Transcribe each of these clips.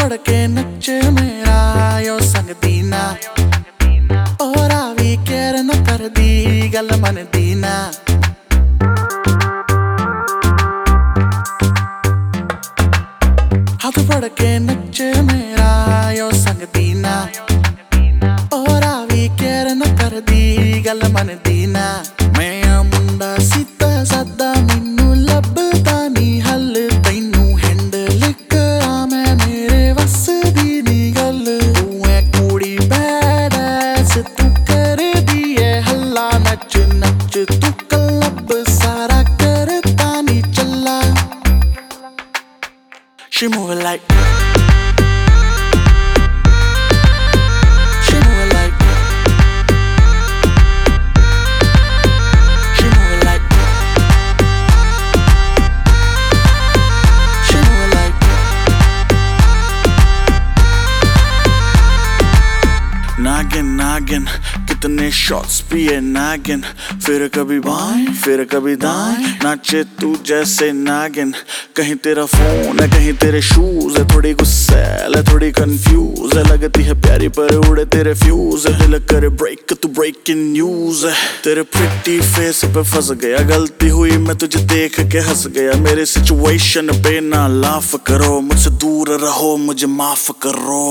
फड़ के नचे मेरा यो संग दीना और आवी केयर न कर दी गल मन दीना हाथ फड़ के नचे मेरा यो संग दीना और आवी केयर न कर दी गल मन दीना मैं मुंडा सीधा सादा मैनू लभदा नी हल तैनू हैंडल करा मैं मेरे वस दी नी गल तू है कुड़ी बैड ऐस तू कर दी है हल्ला नच नच तू क्लब सारा करता नी चला She move it like नागिन कितने शॉट्स पिए नागिन फिर कभी बाएं फिर कभी दाएं नाचे तू जैसे नागिन कहीं तेरा फोन है कहीं तेरे शूज है थोड़ी गुस्सैल है थोड़ी कंफ्यूज है लगती है प्यारी पर उड़े तेरे फ्यूज है दिल करे ब्रेक तू ब्रेकिंग न्यूज है तेरे प्रिटी फेस पे फंस गया गलती हुई मैं तुझे देख के हंस गया मेरे सिचुएशन पे ना लाफ करो मुझसे दूर रहो मुझे माफ करो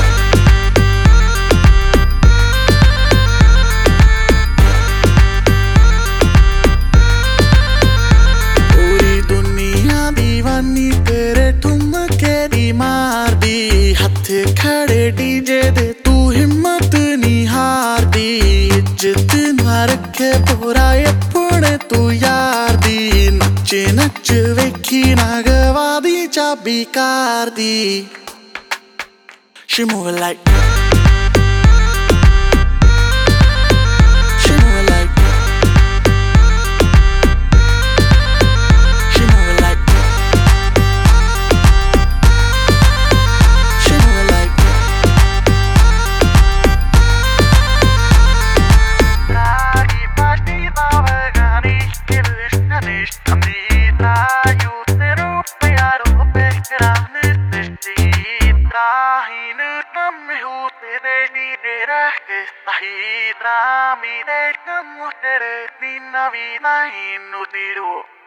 दीवानी तेरे ठुमके दी मार दी हथ खड़े डीजे दे तू हिम्मत नी हार दी इज्जत ना रखे पूरा अपने तू यार दी नचे नच वेखी ना गवा दी चाबी कार दी She move it like Ahí, mi de como querer, ni vida y no tiro.